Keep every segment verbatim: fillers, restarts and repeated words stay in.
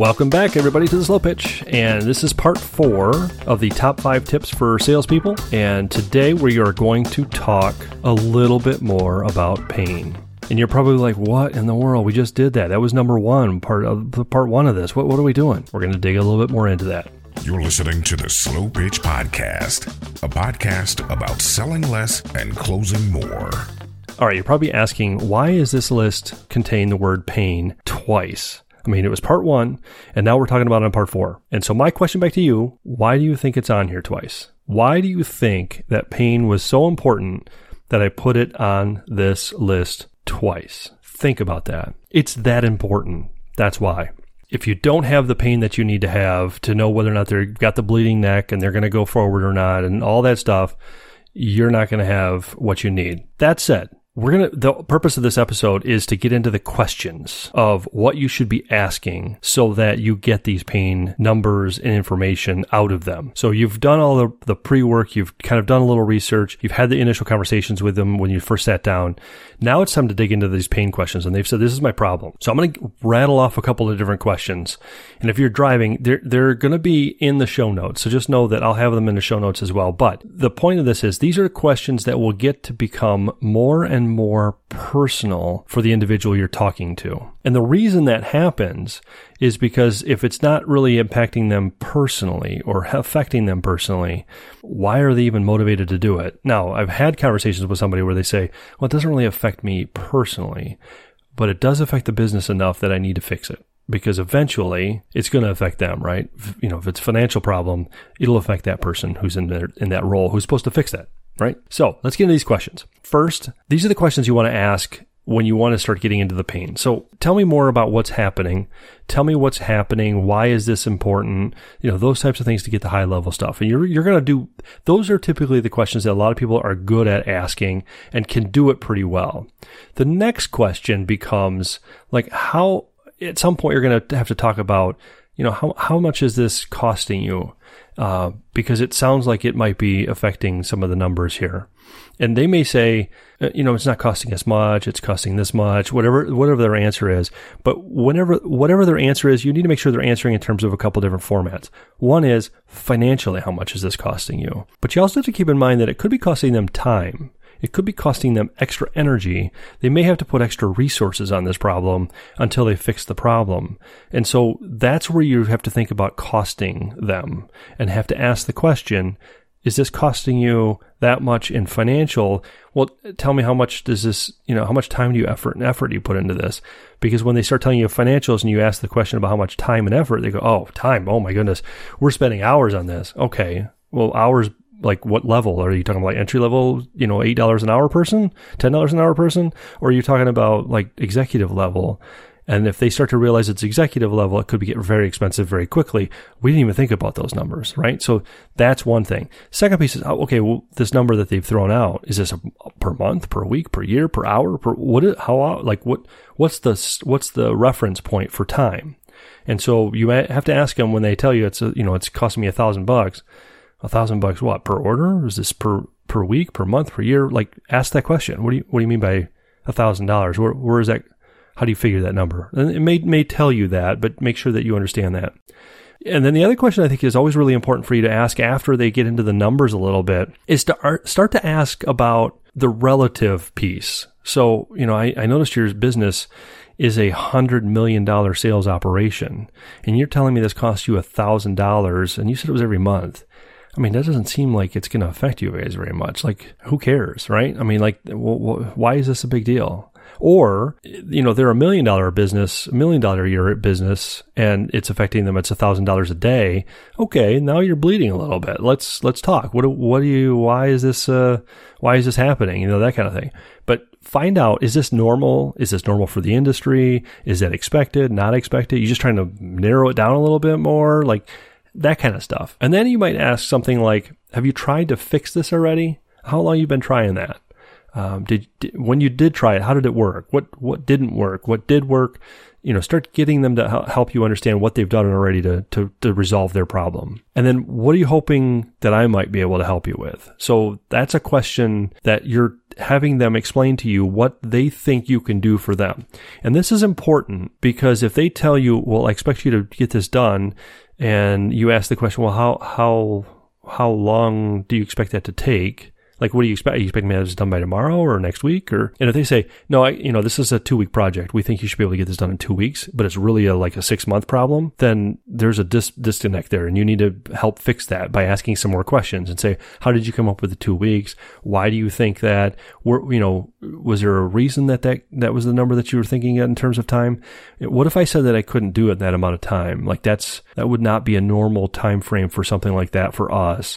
Welcome back, everybody, to the Slow Pitch, and this is part four of the top five tips for salespeople, and today we are going to talk a little bit more about pain. And you're probably like, what in the world? We just did that. That was number one, part of the part one of this. What, what are we doing? We're going to dig a little bit more into that. You're listening to the Slow Pitch Podcast, a podcast about selling less and closing more. All right, you're probably asking, why is this list contain the word pain twice? I mean, it was part one, and now we're talking about it in part four. And so my question back to you, why do you think it's on here twice? Why do you think that pain was so important that I put it on this list twice? Think about that. It's that important. That's why. If you don't have the pain that you need to have to know whether or not they've got the bleeding neck and they're going to go forward or not and all that stuff, you're not going to have what you need. That said, We're going to, the purpose of this episode is to get into the questions of what you should be asking so that you get these pain numbers and information out of them. So you've done all the, the pre-work, you've kind of done a little research, you've had the initial conversations with them when you first sat down. Now it's time to dig into these pain questions. And they've said, this is my problem. So I'm going to rattle off a couple of different questions. And if you're driving, they're, they're going to be in the show notes. So just know that I'll have them in the show notes as well. But the point of this is these are questions that will get to become more and more personal for the individual you're talking to. And the reason that happens is because if it's not really impacting them personally or affecting them personally, why are they even motivated to do it? Now, I've had conversations with somebody where they say, well, it doesn't really affect me personally, but it does affect the business enough that I need to fix it. Because eventually it's going to affect them, right? You know, if it's a financial problem, it'll affect that person who's in there, in that role who's supposed to fix that, right? So let's get into these questions. First, these are the questions you want to ask when you want to start getting into the pain. So tell me more about what's happening. Tell me what's happening. Why is this important? You know, those types of things to get the high level stuff. And you're, you're going to do, those are typically the questions that a lot of people are good at asking and can do it pretty well. The next question becomes like, how, at some point you're going to have to talk about, you know, how, how much is this costing you? Uh, because it sounds like it might be affecting some of the numbers here. And they may say, you know, it's not costing us much, it's costing this much, whatever, whatever their answer is. But whenever, whatever their answer is, you need to make sure they're answering in terms of a couple different formats. One is financially, how much is this costing you? But you also have to keep in mind that it could be costing them time. It could be costing them extra energy. They may have to put extra resources on this problem until they fix the problem. And so that's where you have to think about costing them and have to ask the question, is this costing you that much in financial? Well, tell me how much does this, you know, how much time do you effort and effort do you put into this? Because when they start telling you financials and you ask the question about how much time and effort, they go, oh, time. Oh my goodness. We're spending hours on this. Okay. Well, hours, like what level? Are you talking about like entry level, you know, eight dollars an hour person, ten dollars an hour person? Or are you talking about like executive level? And if they start to realize it's executive level, it could be get very expensive very quickly. We didn't even think about those numbers, right? So that's one thing. Second piece is, okay, well, this number that they've thrown out, is this a, per month, per week, per year, per hour, per what? Is, how? Like what? What's the what's the reference point for time? And so you have to ask them when they tell you it's a, you know, it's costing me a thousand bucks. A thousand bucks, what, per order? Is this per, per week, per month, per year? Like, ask that question. What do you, what do you mean by a thousand dollars? Where, where is that? How do you figure that number? And it may, may tell you that, but make sure that you understand that. And then the other question I think is always really important for you to ask after they get into the numbers a little bit is to start to ask about the relative piece. So, you know, I, I noticed your business is a hundred million dollar sales operation, and you're telling me this costs you a thousand dollars, and you said it was every month. I mean, that doesn't seem like it's going to affect you guys very much. Like, who cares, right? I mean, like, w- w- why is this a big deal? Or, you know, they're a million dollar business, a million dollar a year business, and it's affecting them. It's a thousand dollars a day. Okay, now you're bleeding a little bit. Let's let's talk. What what do you? Why is this? Uh, why is this happening? You know, that kind of thing. But find out: is this normal? Is this normal for the industry? Is that expected? Not expected? You're just trying to narrow it down a little bit more, like. That kind of stuff. And then you might ask something like, have you tried to fix this already? How long have you been trying that? Um, did, did when you did try it, how did it work? What what didn't work? What did work? you know, start getting them to help you understand what they've done already to, to, to resolve their problem. And then what are you hoping that I might be able to help you with? So that's a question that you're having them explain to you what they think you can do for them. And this is important because if they tell you, well, I expect you to get this done, and you ask the question, well, how, how, how long do you expect that to take? Like, what do you expect? Are you expecting me to have this done by tomorrow or next week? Or, and if they say, no, I, you know, this is a two week project. We think you should be able to get this done in two weeks, but it's really a, like a six month problem, then there's a dis- disconnect there. And you need to help fix that by asking some more questions and say, how did you come up with the two weeks? Why do you think that? Were, you know, was there a reason that, that that was the number that you were thinking in terms of time? What if I said that I couldn't do it in that amount of time? Like that's, that would not be a normal time frame for something like that for us.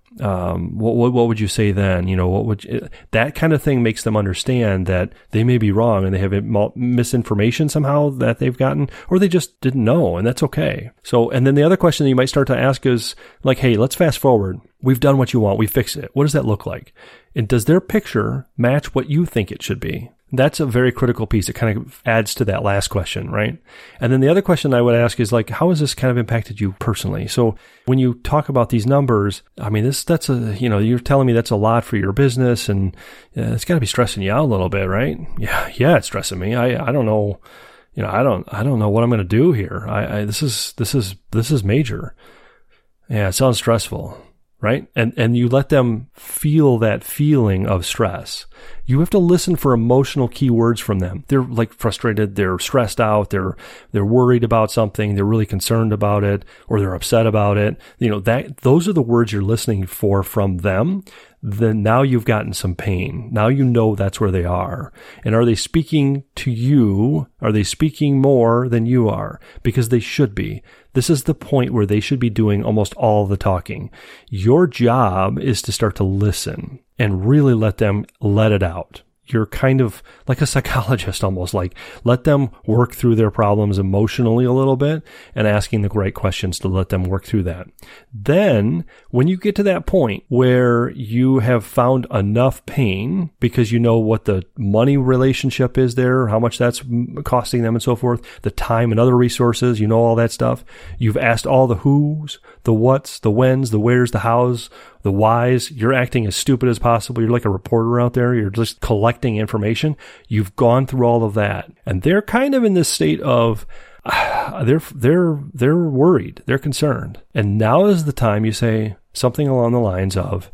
Um, what, what, what would you say then? You know, what would you, that kind of thing makes them understand that they may be wrong and they have misinformation somehow that they've gotten, or they just didn't know, and that's okay. So, and then the other question that you might start to ask is like, hey, let's fast forward. We've done what you want. We fixed it. What does that look like? And does their picture match what you think it should be? That's a very critical piece. It kind of adds to that last question, right? And then the other question I would ask is like, how has this kind of impacted you personally? So when you talk about these numbers, I mean, this, that's a, you know, you're telling me that's a lot for your business, and uh, it's got to be stressing you out a little bit, right? Yeah. Yeah. It's stressing me. I, I don't know, you know, I don't, I don't know what I'm going to do here. I, I, this is, this is, this is major. Yeah. It sounds stressful. Right? And, and you let them feel that feeling of stress. You have to listen for emotional keywords from them. They're like frustrated. They're stressed out. They're, they're worried about something. They're really concerned about it, or they're upset about it. You know, that, those are the words you're listening for from them. Then now you've gotten some pain. Now you know that's where they are. And are they speaking to you? Are they speaking more than you are? Because they should be. This is the point where they should be doing almost all the talking. Your job is to start to listen and really let them let it out. You're kind of like a psychologist almost, like let them work through their problems emotionally a little bit and asking the right questions to let them work through that. Then when you get to that point where you have found enough pain because you know what the money relationship is there, how much that's costing them and so forth, the time and other resources, you know all that stuff. You've asked all the who's, the what's, the when's, the where's, the how's, the whys. You're acting as stupid as possible. You're like a reporter out there. You're just collecting information. You've gone through all of that. And they're kind of in this state of, uh, they're, they're, they're worried. They're concerned. And now is the time you say something along the lines of,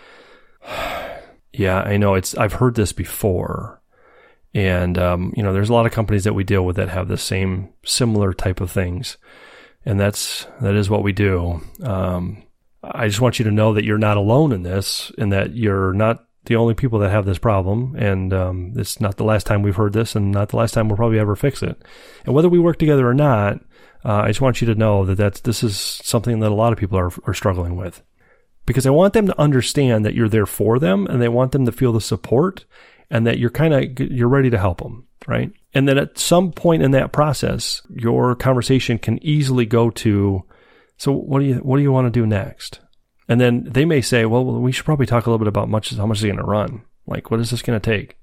yeah, I know it's, I've heard this before. And, um, you know, there's a lot of companies that we deal with that have the same similar type of things. And that's, that is what we do. Um, I just want you to know that you're not alone in this, and that you're not the only people that have this problem. And um, it's not the last time we've heard this, and not the last time we'll probably ever fix it. And whether we work together or not, uh, I just want you to know that that's, this is something that a lot of people are, are struggling with. Because I want them to understand that you're there for them, and they want them to feel the support, and that you're kind of, you're ready to help them, right? And then at some point in that process, your conversation can easily go to, so what do you, what do you want to do next? And then they may say, well, we should probably talk a little bit about much, how much is it going to run? Like, what is this going to take?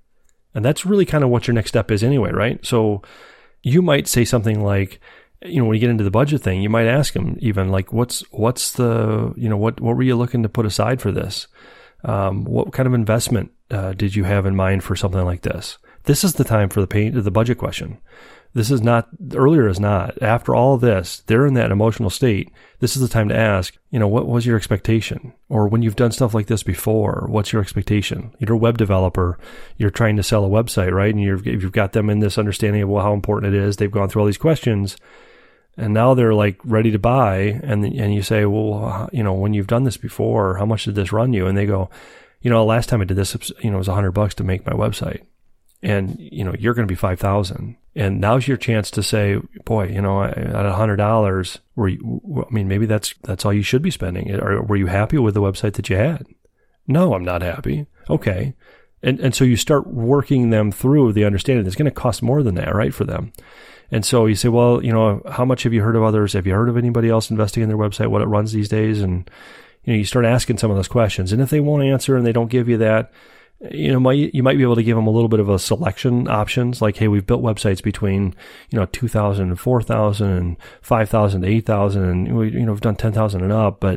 And that's really kind of what your next step is anyway, right? So you might say something like, you know, when you get into the budget thing, you might ask them even like, what's, what's the, you know, what, what were you looking to put aside for this? Um, what kind of investment, uh, did you have in mind for something like this? This is the time for the pay, the budget question. This is not, earlier is not. After all this, they're in that emotional state. This is the time to ask, you know, what was your expectation? Or when you've done stuff like this before, what's your expectation? You're a web developer. You're trying to sell a website, right? And you've, you've got them in this understanding of well, how important it is. They've gone through all these questions, and now they're like ready to buy. And and you say, well, you know, when you've done this before, how much did this run you? And they go, you know, last time I did this, you know, it was a hundred bucks to make my website. And, you know, you're going to be five thousand. And now's your chance to say, boy, you know, at a hundred dollars, were you, I mean, maybe that's, that's all you should be spending. Or were you happy with the website that you had? No, I'm not happy. Okay. And, and so you start working them through the understanding it's going to cost more than that, right? For them. And so you say, well, you know, how much have you heard of others? Have you heard of anybody else investing in their website, what it runs these days? And, you know, you start asking some of those questions. And if they won't answer and they don't give you that, you know, might, you might be able to give them a little bit of a selection options, like, hey, we've built websites between, you know, two thousand and four thousand and five thousand to eight thousand, and we, you know, we've done ten thousand and up, but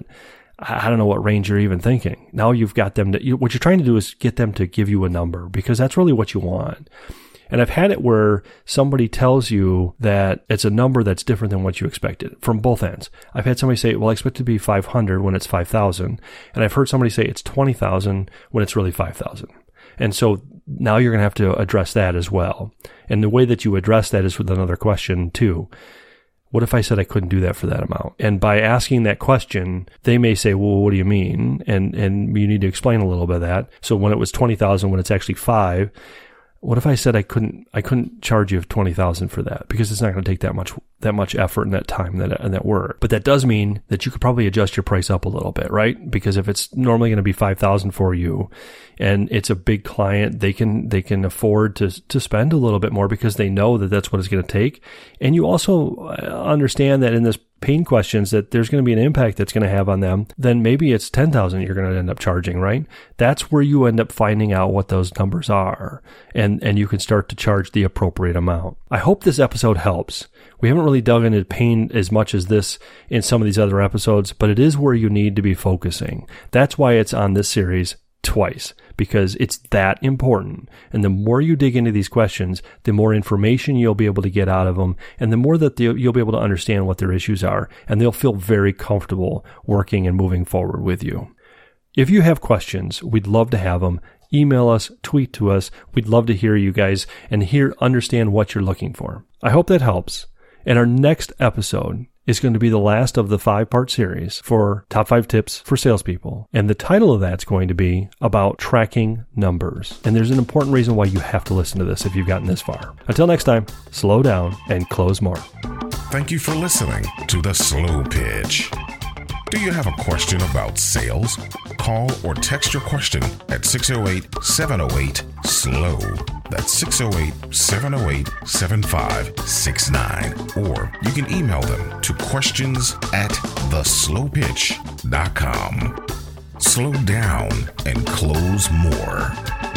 I don't know what range you're even thinking. Now you've got them to, you, what you're trying to do is get them to give you a number, because that's really what you want. And I've had it where somebody tells you that it's a number that's different than what you expected from both ends. I've had somebody say, well, I expect it to be five hundred when it's five thousand. And I've heard somebody say it's twenty thousand when it's really five thousand. And so now you're going to have to address that as well. And the way that you address that is with another question too. What if I said I couldn't do that for that amount? And by asking that question, they may say, well, what do you mean? And, and you need to explain a little bit of that. So when it was twenty thousand, when it's actually five, what if I said I couldn't, I couldn't charge you twenty thousand for that, because it's not going to take that much, that much effort and that time that, and that work. But that does mean that you could probably adjust your price up a little bit, right? Because if it's normally going to be five thousand for you and it's a big client, they can, they can afford to, to spend a little bit more because they know that that's what it's going to take. And you also understand that in this pain questions that there's going to be an impact that's going to have on them, then maybe it's ten thousand you're going to end up charging, right? That's where you end up finding out what those numbers are, and, and you can start to charge the appropriate amount. I hope this episode helps. We haven't really dug into pain as much as this in some of these other episodes, but it is where you need to be focusing. That's why it's on this series twice, because it's that important. And the more you dig into these questions, the more information you'll be able to get out of them, and the more that you'll be able to understand what their issues are, and they'll feel very comfortable working and moving forward with you. If you have questions, we'd love to have them. Email us, tweet to us. We'd love to hear you guys and hear, understand what you're looking for. I hope that helps. And our next episode is going to be the last of the five-part series for Top five Tips for Salespeople. And the title of that's going to be about tracking numbers. And there's an important reason why you have to listen to this if you've gotten this far. Until next time, slow down and close more. Thank you for listening to The Slow Pitch. Do you have a question about sales? Call or text your question at six oh eight, seven oh eight, S L O W. That's six oh eight, seven oh eight, seven five six nine. Or you can email them to questions at the slow pitch dot com. Slow down and close more.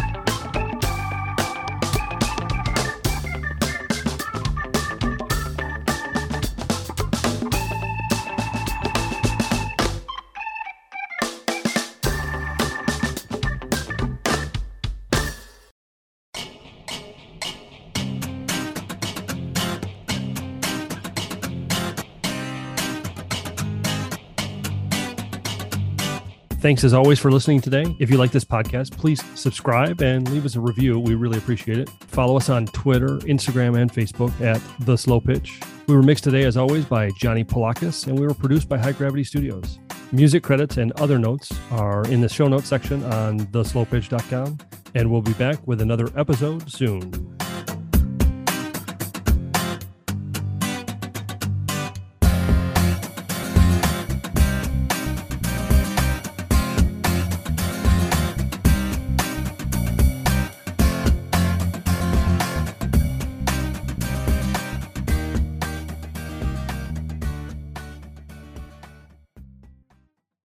Thanks as always for listening today. If you like this podcast, please subscribe and leave us a review. We really appreciate it. Follow us on Twitter, Instagram, and Facebook at The Slow Pitch. We were mixed today, as always, by Johnny Polakis, and we were produced by High Gravity Studios. Music credits and other notes are in the show notes section on the slow pitch dot com, and we'll be back with another episode soon.